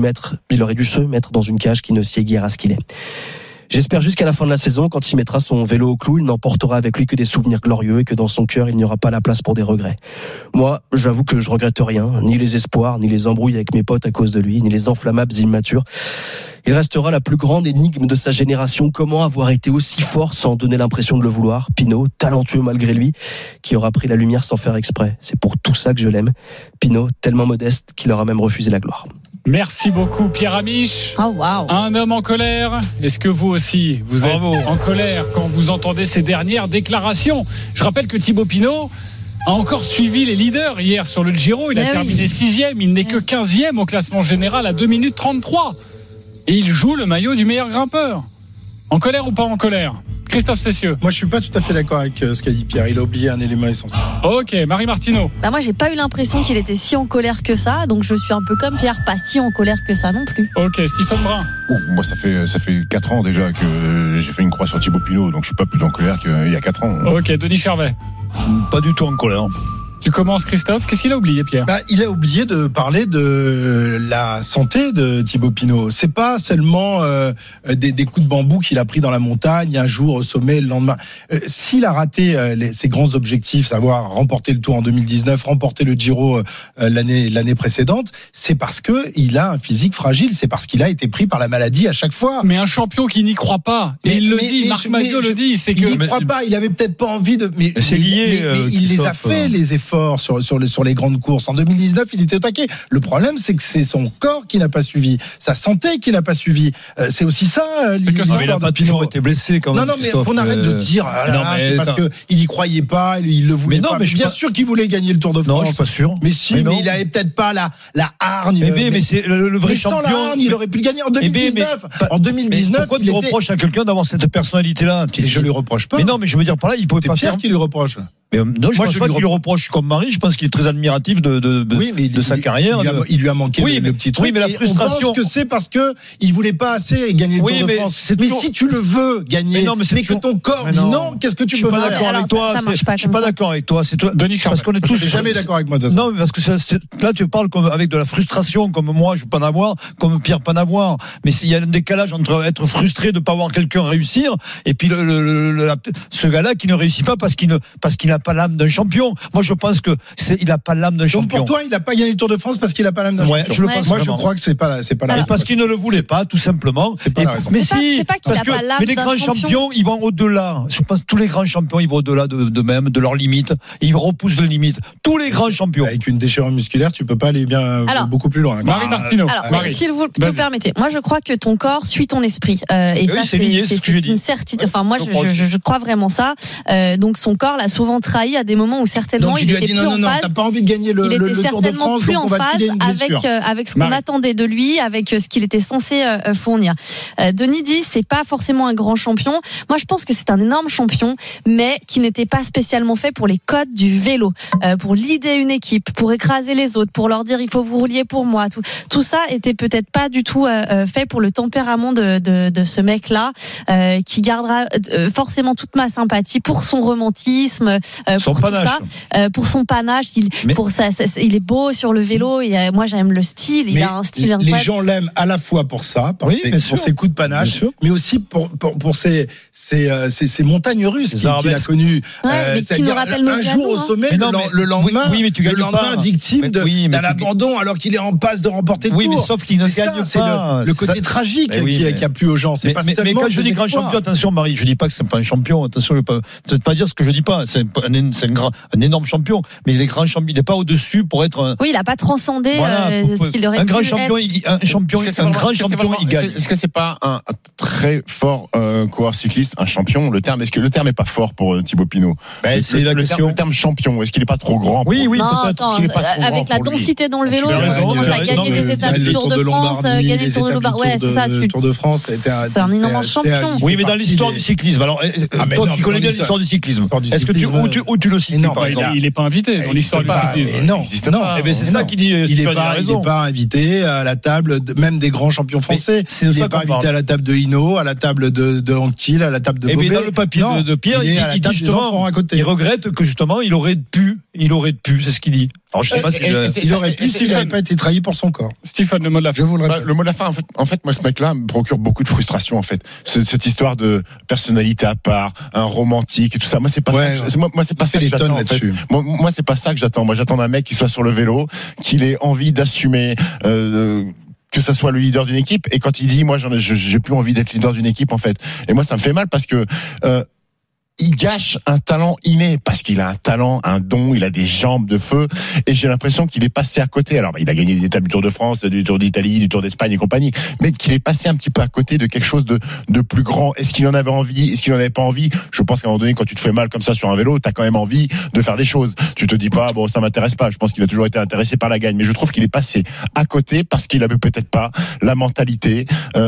se mettre dans une cage qui ne sied guère à ce qu'il est. J'espère jusqu'à la fin de la saison, quand il mettra son vélo au clou, il n'emportera avec lui que des souvenirs glorieux et que dans son cœur, il n'y aura pas la place pour des regrets. Moi, j'avoue que je regrette rien, ni les espoirs, ni les embrouilles avec mes potes à cause de lui, ni les inflammables immatures. Il restera la plus grande énigme de sa génération. Comment avoir été aussi fort sans donner l'impression de le vouloir ? Pinot, talentueux malgré lui, qui aura pris la lumière sans faire exprès. C'est pour tout ça que je l'aime. Pinot, tellement modeste qu'il aura même refusé la gloire. Merci beaucoup Pierre Amiche. Oh, wow. Un homme en colère. Est-ce que vous aussi, vous êtes en colère quand vous entendez ces dernières déclarations ? Je rappelle que Thibaut Pinot a encore suivi les leaders hier sur le Giro. Il a terminé 6e. Il n'est que 15e au classement général à 2 minutes 33. Et il joue le maillot du meilleur grimpeur. En colère ou pas en colère ? Christophe Cessieux. Moi, je suis pas tout à fait d'accord avec ce qu'a dit Pierre. Il a oublié un élément essentiel. Ok, Marie Martineau. Moi, j'ai pas eu l'impression qu'il était si en colère que ça, donc je suis un peu comme Pierre, pas si en colère que ça non plus. Ok, Stephen Brun. Moi, ça fait 4 ans déjà que j'ai fait une croix sur Thibaut Pinot, donc je suis pas plus en colère qu'il y a 4 ans. Ok, Denis Charvet. Pas du tout en colère. Tu commences, Christophe. Qu'est-ce qu'il a oublié, Pierre ? Il a oublié de parler de la santé de Thibaut Pinot. C'est pas seulement des coups de bambou qu'il a pris dans la montagne, un jour au sommet, le lendemain. S'il a raté ses grands objectifs, savoir remporter le Tour en 2019, remporter le Giro l'année précédente, c'est parce que il a un physique fragile. C'est parce qu'il a été pris par la maladie à chaque fois. Mais un champion qui n'y croit pas, il le dit, Marc Madiot le dit, c'est que il n'y croit pas. Il avait peut-être pas envie de. Mais c'est lié. Mais il les a fait les efforts sur les grandes courses. En 2019, il était au taquet. Le problème, c'est que c'est son corps qui n'a pas suivi, sa santé qui n'a pas suivi. C'est aussi ça l'histoire il a pas toujours été blessé quand même. Non, mais qu'on arrête de dire c'est parce que il y croyait pas, il le voulait pas. Mais bien sûr qu'il voulait gagner le Tour de France. Non, je suis pas sûr. Mais si, mais il avait peut-être pas la hargne. Mais c'est le vrai champion. Sans la hargne, il aurait pu le gagner en 2019. En 2019, pourquoi tu reproches à quelqu'un d'avoir cette personnalité-là ? Je lui reproche pas. Mais non, mais je veux dire par là, il pouvait pas faire. C'est Pierre qui lui reproche. Mais non, je pense pas qu'il lui reproche comme Marie. Je pense qu'il est très admiratif de sa carrière. Il lui a manqué le petit truc. Oui, mais la frustration. On pense que c'est parce que il voulait pas assez gagner le Tour de France. Mais si tu le veux gagner, mais que ton corps dit non, qu'est-ce que tu peux faire ? Je suis pas d'accord avec toi. C'est toi. Parce qu'on est tous jamais d'accord avec moi. Non, mais parce que là, tu parles avec de la frustration, comme moi, je peux pas en avoir, comme Pierre pas en avoir. Mais il y a un décalage entre être frustré de pas voir quelqu'un réussir et puis ce gars-là qui ne réussit pas parce qu'il n'a pas l'âme d'un champion. Moi, je pense que il n'a pas l'âme d'un champion. Donc pour toi, il n'a pas gagné le Tour de France parce qu'il n'a pas l'âme d'un champion. Moi, je crois que c'est pas la. Et parce qu'il ne le voulait pas, tout simplement. C'est pas la raison. Mais si, parce que les grands champions, ils vont au-delà. Je pense que tous les grands champions, ils vont au-delà de leurs limites. Ils repoussent les limites. Tous les grands champions. Avec une déchirure musculaire, tu peux pas aller beaucoup plus loin. Marie Martineau. Si vous permettez, moi, je crois que ton corps suit ton esprit. Et ça, c'est une certitude. Enfin, moi, je crois vraiment ça. Donc, son corps l'a souvent trahi à des moments où certainement il était plus en phase. T'as pas envie de gagner le Tour de France, donc on va te filer une blessure. Avec ce qu'on attendait de lui, avec ce qu'il était censé fournir. Denis dit c'est pas forcément un grand champion. Moi je pense que c'est un énorme champion, mais qui n'était pas spécialement fait pour les codes du vélo, pour leader une équipe, pour écraser les autres, pour leur dire il faut vous roulier pour moi. Tout ça était peut-être pas du tout fait pour le tempérament de ce mec-là, qui gardera forcément toute ma sympathie pour son romantisme, pour son panache. Il est beau sur le vélo. Moi, j'aime le style. Il a un style incroyable. Les gens l'aiment à la fois pour ça, pour ses coups de panache, mais aussi pour ses montagnes russes qu'il a connues. Mais qui nous rappelle nos un jour au sommet, le lendemain victime d'un abandon alors qu'il est en passe de remporter le tour. Oui, mais sauf qu'il ne gagne pas. C'est le côté tragique qui a plu aux gens. C'est pas seulement. Mais quand je dis grand champion, attention Marie, je dis pas que c'est pas un champion. Attention, je ne peux peut-être pas dire ce que je dis pas. C'est un énorme champion, mais il est grand champion. Il n'est pas au-dessus pour être. Oui, il n'a pas transcendé ce qu'il aurait pu être. Un grand champion, il gagne. Est-ce que c'est pas un très fort coureur cycliste, un champion? Est-ce que le terme est pas fort pour Thibaut Pinot? C'est la question. Le terme champion, est-ce qu'il est pas trop grand? Oui, peut-être. Avec la densité dans le vélo, il commence à gagner des étapes du Tour de France, gagner le Tour de Lombardie. Ouais, c'est ça. Tour de France, c'est un énorme champion. Oui, mais dans l'histoire du cyclisme. Alors, toi qui connais bien l'histoire du cyclisme, est-ce que tu le cites par exemple? Il n'est pas invité dans l'histoire du cyclisme. Non, c'est ça qui dit. Il n'est pas invité à la table même des grands champions français. Il n'est pas invité à la table de Hinault, à la table de Anquetil, à la table de Bobet. Mais dans le papier de Pierre, il dit justement, il regrette que justement il aurait pu, c'est ce qu'il dit. Alors je sais pas il aurait pu s'il n'avait pas été trahi pour son corps. Stéphane, le mot de la fin. Je vous le répète. Le mot de la fin, en fait, moi, ce mec-là me procure beaucoup de frustration, en fait. Cette histoire de personnalité à part, un romantique et tout ça. Moi, c'est pas ça. Moi, c'est pas ça que j'attends, en fait. Moi, c'est pas ça que j'attends. Moi, j'attends un mec qui soit sur le vélo, qu'il ait envie d'assumer, que ça soit le leader d'une équipe. Et quand il dit, moi, j'ai plus envie d'être leader d'une équipe, en fait. Et moi, ça me fait mal parce que, il gâche un talent inné parce qu'il a un talent, un don, il a des jambes de feu et j'ai l'impression qu'il est passé à côté. Alors il a gagné des étapes du Tour de France, du Tour d'Italie, du Tour d'Espagne et compagnie, mais qu'il est passé un petit peu à côté de quelque chose de plus grand. Est-ce qu'il en avait envie? Est-ce qu'il en avait pas envie? Je pense qu'à un moment donné, quand tu te fais mal comme ça sur un vélo, t'as quand même envie de faire des choses. Tu te dis pas bon, ça m'intéresse pas. Je pense qu'il a toujours été intéressé par la gagne, mais je trouve qu'il est passé à côté parce qu'il avait peut-être pas la mentalité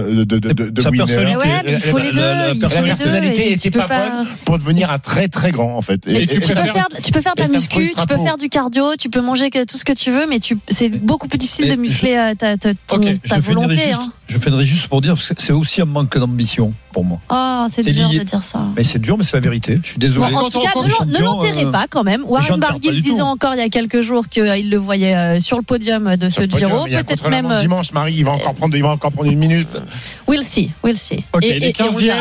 de sa winner. personnalité. Ouais, mais il faut les deux. La personnalité était pas bonne pour devenir un très très grand en fait. Tu peux faire de la muscu, tu peux faire du cardio, tu peux manger tout ce que tu veux, mais c'est beaucoup plus difficile de muscler ta volonté. Je finirai juste pour dire que c'est aussi un manque d'ambition pour moi. Oh, c'est dur de dire ça. Mais c'est dur, mais c'est la vérité. Je suis désolé. En tout cas, ne l'enterrez pas quand même. Warren Barguil disait encore il y a quelques jours qu'il le voyait sur le podium de ce Giro. Peut-être même dimanche, Marie, il va encore prendre une minute. We'll see. Okay, il est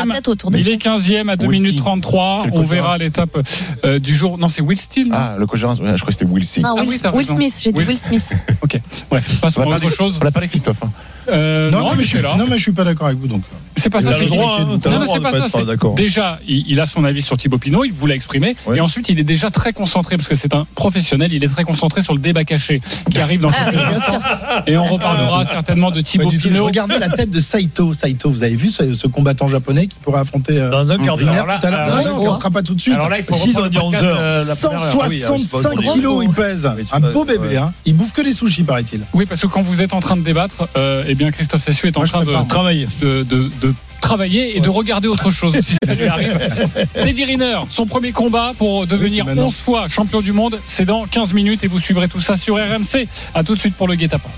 15e à 2 minutes 33. On verra l'étape du jour. Non, c'est Will Steele. Ah, le coach, je crois que c'était Will Steele. Will Smith, j'ai dit Will Smith. Ok, bref, passons à autre chose. On n'a pas les Christophe. Non, mais je suis pas d'accord avec vous donc. C'est pas ça. C'est pas ça. Déjà, il a son avis sur Thibaut Pinot, il vous l'a exprimé, et ensuite il est déjà très concentré parce que c'est un professionnel. Il est très concentré sur le débat caché qui arrive dans quelques instants. Et on reparlera certainement de Thibaut Pinot. Je regardais la tête de Saito. Vous avez vu ce combattant japonais qui pourrait affronter dans un quart d'heure tout à l'heure. Non, ce sera pas tout de suite. Alors là, il faut reprendre 11 heures. 165 kilos il pèse. Un beau bébé. Il bouffe que des sushis, paraît-il. Oui, parce que quand vous êtes en train de débattre, eh bien Christophe Cessieux est en train de travailler et de regarder autre chose si ça lui arrive. Teddy Riner, son premier combat pour devenir 11 fois champion du monde, c'est dans 15 minutes et vous suivrez tout ça sur RMC. À tout de suite pour le guet-apens.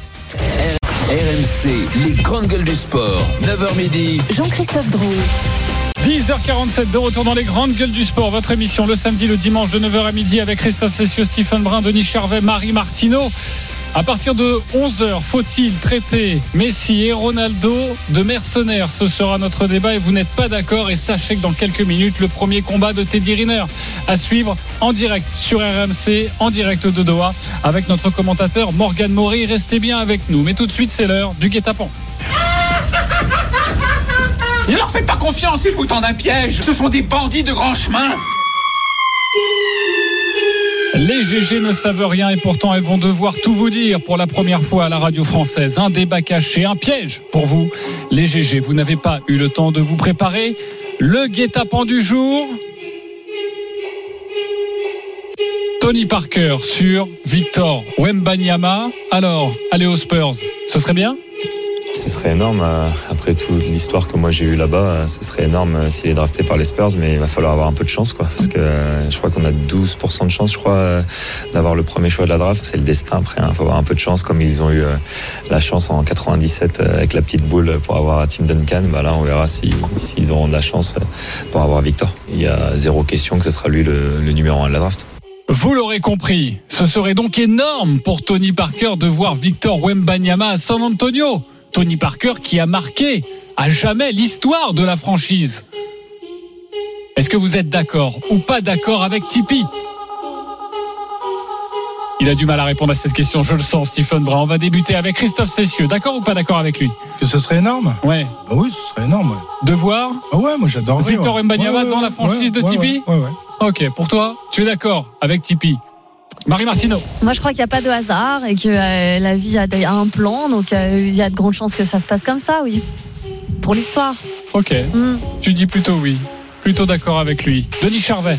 RMC, les grandes gueules du sport, 9h midi. Jean-Christophe Drouet. 10h47 de retour dans les grandes gueules du sport. Votre émission le samedi, le dimanche de 9h à midi avec Christophe Cessieux, Stephen Brun, Denis Charvet, Marie Martineau. À partir de 11h, faut-il traiter Messi et Ronaldo de mercenaires? Ce sera notre débat et vous n'êtes pas d'accord. Et sachez que dans quelques minutes, le premier combat de Teddy Riner à suivre en direct sur RMC, en direct de Doha, avec notre commentateur Morgane Maury. Restez bien avec nous. Mais tout de suite, c'est l'heure du guet-apens. Ne leur faites pas confiance, ils vous tendent un piège. Ce sont des bandits de grand chemin. Les GG ne savent rien et pourtant elles vont devoir tout vous dire pour la première fois à la radio française. Un débat caché, un piège pour vous. Les GG, vous n'avez pas eu le temps de vous préparer. Le guet-apens du jour. Tony Parker sur Victor Wembanyama. Alors, allez aux Spurs, ce serait bien ? Ce serait énorme. Après toute l'histoire que moi j'ai eue là-bas, ce serait énorme s'il est drafté par les Spurs, mais il va falloir avoir un peu de chance, quoi. Parce que je crois qu'on a 12% de chance, d'avoir le premier choix de la draft. C'est le destin après. Il faut avoir un peu de chance, comme ils ont eu la chance en 97 avec la petite boule pour avoir Tim Duncan. Là, on verra s'ils auront de la chance pour avoir Victor. Il y a zéro question que ce sera lui le numéro 1 de la draft. Vous l'aurez compris, ce serait donc énorme pour Tony Parker de voir Victor Wembanyama à San Antonio. Tony Parker qui a marqué à jamais l'histoire de la franchise. Est-ce que vous êtes d'accord ou pas d'accord avec Tipeee ? Il a du mal à répondre à cette question, je le sens, Stephen Brun. On va débuter avec Christophe Cessieux. D'accord ou pas d'accord avec lui ? Que ce serait énorme ? Ouais. Bah oui, ce serait énorme. Ouais. De voir ? Ah ouais, moi j'adore. Victor Wembanyama dans la franchise de Tipeee ? Ouais. Ok, pour toi, tu es d'accord avec Tipeee ? Marie Martineau. Moi, je crois qu'il n'y a pas de hasard et que la vie a un plan, donc il y a de grandes chances que ça se passe comme ça, oui. Pour l'histoire. Ok. Tu dis plutôt oui. Plutôt d'accord avec lui. Denis Charvet.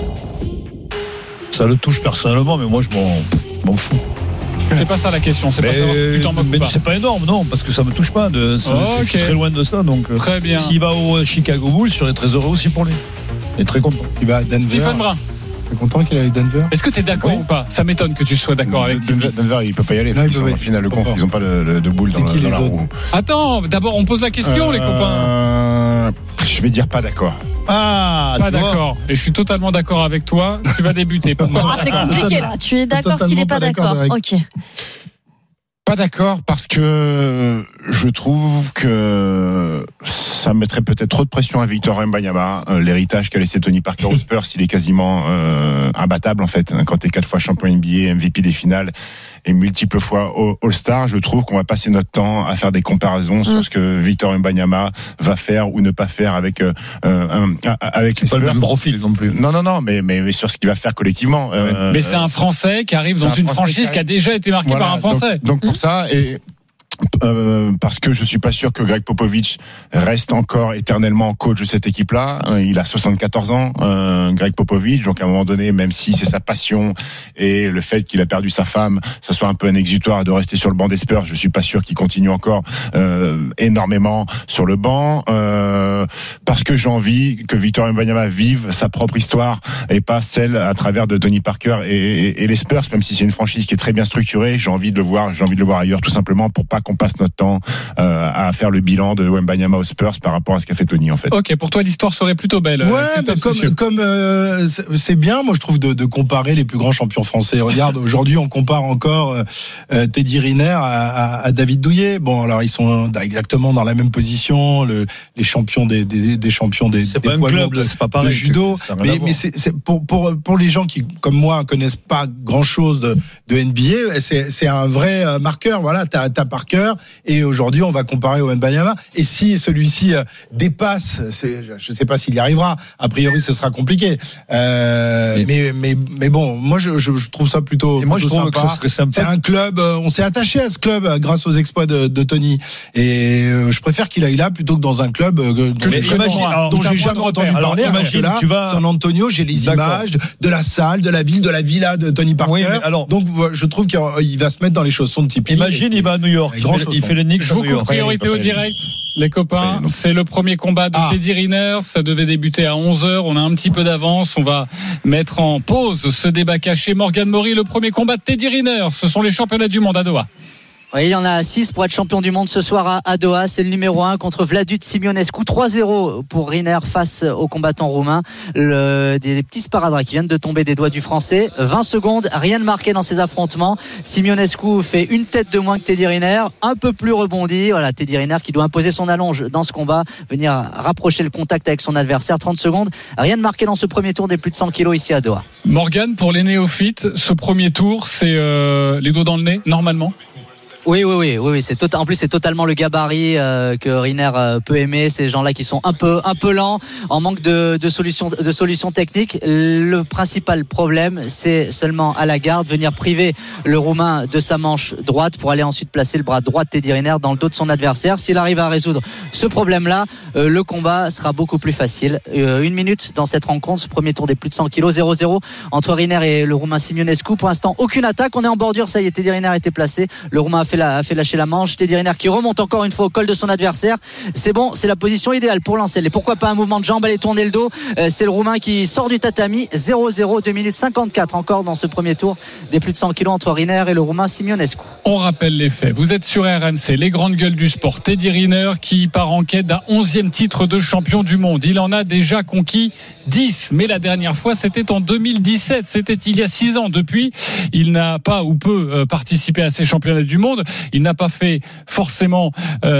Ça le touche personnellement, mais moi, je m'en fous. C'est pas ça la question, c'est pas savoir si tu t'en moques ou pas. C'est pas énorme, non, parce que ça me touche pas. Je suis très loin de ça, donc. Très bien. S'il va au Chicago Bulls, je serais très heureux aussi pour lui. Et très content. Il va à Denver. Stephen Brun. Tu es content qu'il aille à Denver ? Est-ce que tu es d'accord ou pas ? Ça m'étonne que tu sois d'accord avec Denver, il peut pas y aller. Ils sont en finale de conf, ils ont pas de boule dans la roue. Attends, d'abord on pose la question, les copains. Je vais dire pas d'accord. Pas d'accord. Et je suis totalement d'accord avec toi. Tu vas débuter pour moi. C'est compliqué là. Tu es d'accord qu'il n'est pas d'accord. Ok. Pas d'accord parce que je trouve que ça mettrait peut-être trop de pression à Victor Wembanyama. L'héritage qu'a laissé Tony Parker aux Spurs, il est quasiment imbattable en fait. Quand t'es 4 fois champion NBA, MVP des finales et multiples fois All-Star, je trouve qu'on va passer notre temps à faire des comparaisons sur ce que Victor Wembanyama va faire ou ne pas faire avec les Spurs. Pas le même profil non plus. Non, mais sur ce qu'il va faire collectivement. Mais c'est un Français qui arrive dans une franchise qui a déjà été marquée par un Français. Donc pour ça, et parce que je suis pas sûr que Greg Popovich reste encore éternellement coach de cette équipe-là. Il a 74 ans, Greg Popovich, donc à un moment donné, même si c'est sa passion et le fait qu'il a perdu sa femme, ça soit un peu un exutoire de rester sur le banc des Spurs, je suis pas sûr qu'il continue encore énormément sur le banc, parce que j'ai envie que Victor Wembanyama vive sa propre histoire et pas celle à travers de Tony Parker et les Spurs, même si c'est une franchise qui est très bien structurée, j'ai envie de le voir ailleurs, tout simplement pour pas qu'on passe notre temps à faire le bilan de Wembanyama aux Spurs par rapport à ce qu'a fait Tony en fait. Ok, pour toi l'histoire serait plutôt belle. Ouais, comme c'est bien, moi je trouve de comparer les plus grands champions français. Regarde, aujourd'hui on compare encore Teddy Riner à David Douillet. Bon, alors ils sont exactement dans la même position, les champions des champions des pas poids lourds c'est pas pareil, de judo. Mais c'est pour les gens qui comme moi connaissent pas grand chose de NBA, c'est un vrai marqueur. Voilà, t'as Parker et aujourd'hui on va comparer au Wembanyama et si celui-ci dépasse, je sais pas s'il y arrivera, a priori ce sera compliqué, mais bon, moi je trouve ça plutôt, moi, je trouve sympa. Que ce serait sympa. C'est un club, on s'est attaché à ce club grâce aux exploits de Tony et je préfère qu'il aille là plutôt que dans un club dont j'ai jamais entendu parler. Là, San Antonio, j'ai les images de la salle, de la ville, de la villa de Tony Parker. Donc je trouve qu'il va se mettre dans les chaussons de Tipeee. Imagine, il va à New York, il fait le Knicks. Je vous coupe priorité au direct. Les copains, c'est le premier combat de Teddy Riner. Ça devait débuter à 11h. On a un petit peu d'avance. On va mettre en pause ce débat caché. Morgane Maury, le premier combat de Teddy Riner. Ce sont les championnats du monde à Doha. Oui, il y en a 6 pour être champion du monde ce soir à Doha. C'est le numéro 1 contre Vladut Simionescu. 3-0 pour Riner face aux combattants roumains. Des petits sparadraps qui viennent de tomber des doigts du français. 20 secondes, rien de marqué dans ces affrontements. Simionescu fait une tête de moins que Teddy Riner. Un peu plus rebondi. Voilà, Teddy Riner qui doit imposer son allonge dans ce combat. Venir rapprocher le contact avec son adversaire. 30 secondes. Rien de marqué dans ce premier tour des plus de 100 kilos ici à Doha. Morgane, pour les néophytes, ce premier tour, c'est les doigts dans le nez, normalement? Oui. En plus, c'est totalement le gabarit que Riner peut aimer. Ces gens-là qui sont un peu lents, en manque de solutions techniques. Le principal problème, c'est seulement à la garde, venir priver le Roumain de sa manche droite pour aller ensuite placer le bras droit de Teddy Riner dans le dos de son adversaire. S'il arrive à résoudre ce problème-là, le combat sera beaucoup plus facile. 1 minute dans cette rencontre, ce premier tour des plus de 100 kilos, 0-0 entre Riner et le Roumain Simionescu. Pour l'instant, aucune attaque. On est en bordure. Ça y est, Teddy Riner a été placé. Le Roumain a fait fait lâcher la manche. Teddy Riner qui remonte encore une fois au col de son adversaire. C'est bon, c'est la position idéale pour lancer. Et pourquoi pas un mouvement de jambe, aller tourner le dos. C'est le Roumain qui sort du tatami. 0-0, 2 minutes 54 encore dans ce premier tour des plus de 100 kilos entre Riner et le Roumain Simeonescu. On rappelle les faits. Vous êtes sur RMC, les grandes gueules du sport. Teddy Riner qui part en quête d'un 11e titre de champion du monde. Il en a déjà conquis 10, mais la dernière fois c'était en 2017, c'était il y a 6 ans. Depuis, il n'a pas ou peu participé à ces championnats du monde. Il n'a pas fait forcément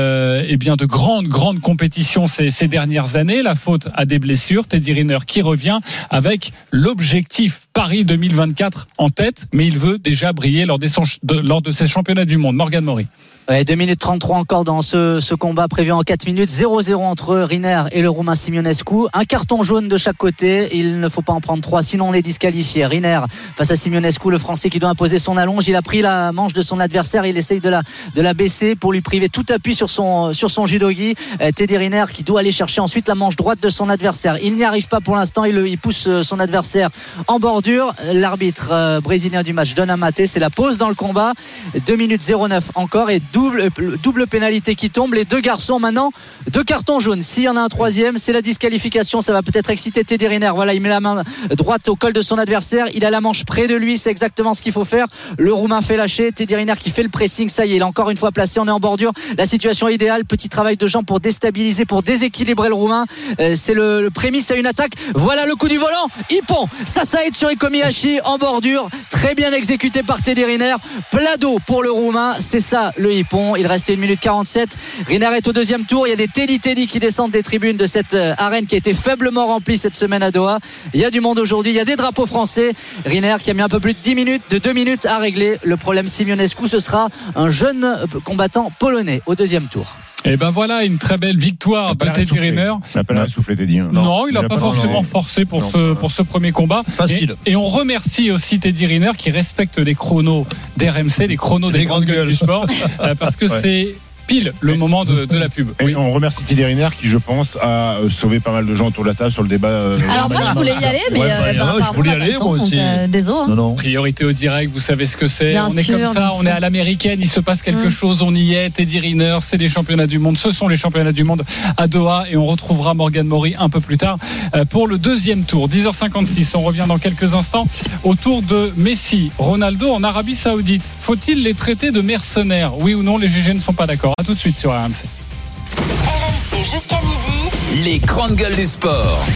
de grandes compétitions ces dernières années. La faute à des blessures. Teddy Riner qui revient avec l'objectif Paris 2024 en tête, mais il veut déjà briller lors de ces championnats du monde. Morgane Maury. 2 minutes 33 encore dans ce combat prévu en 4 minutes. 0-0 entre Riner et le Roumain Simeonescu. Un carton jaune de chaque côté. Il ne faut pas en prendre 3, sinon on est disqualifié. Riner face à Simeonescu, le Français qui doit imposer son allonge. Il a pris la manche de son adversaire. Il essaye de la baisser pour lui priver tout appui sur son judogi. Teddy Riner qui doit aller chercher ensuite la manche droite de son adversaire. Il n'y arrive pas pour l'instant. Il pousse son adversaire en bordure. L'arbitre brésilien du match donne un maté. C'est la pause dans le combat. 2 minutes 09 encore et double pénalité qui tombe. Les deux garçons maintenant 2 cartons jaunes. S'il y en a un troisième, c'est la disqualification. Ça va peut-être exciter Teddy Riner. Voilà, il met la main droite au col de son adversaire. Il a la manche près de lui. C'est exactement ce qu'il faut faire. Le Roumain fait lâcher. Teddy Riner qui fait le pressing. Ça y est, il est encore une fois placé. On est en bordure. La situation est idéale. Petit travail de jambes pour déstabiliser, pour déséquilibrer le Roumain. C'est le prémisse à une attaque. Voilà le coup du volant. Ippon. Sasae Chorikomihashi en bordure. Très bien exécuté par Teddy Riner. Plat d'eau pour le Roumain. C'est ça le Ippon. Il restait 1 minute 47. Riner est au deuxième tour. Il y a des Teddy qui descendent des tribunes de cette arène qui a été faiblement remplie cette semaine à Doha. Il y a du monde aujourd'hui. Il y a des drapeaux français. Riner qui a mis un peu plus de 2 minutes à régler le problème Simeonescu. Ce sera un jeune combattant polonais au deuxième tour. Et ben voilà une très belle victoire de Teddy Riner. Il n'a pas soufflé Teddy. Non, il n'a pas forcément forcé pour ce premier combat. Facile. Et on remercie aussi Teddy Riner qui respecte les chronos d'RMC, les chronos des grandes gueules du sport, parce que c'est pile le moment de la pub. Et on remercie Teddy Riner qui, je pense, a sauvé pas mal de gens autour de la table sur le débat. Alors moi je voulais y aller, mais je voulais y aller moi aussi. Désolé. Non. Priorité au direct, vous savez ce que c'est. Bien on est sûr, comme ça, on est à l'américaine, il se passe quelque chose, on y est. Teddy Riner, c'est les championnats du monde, ce sont les championnats du monde à Doha et on retrouvera Morgane Maury un peu plus tard pour le deuxième tour. 10h56, on revient dans quelques instants au tour de Messi, Ronaldo en Arabie Saoudite. Faut-il les traiter de mercenaires? Oui ou non, les GG ne sont pas d'accord. À tout de suite sur RMC. RMC jusqu'à midi. Les grandes gueules du sport.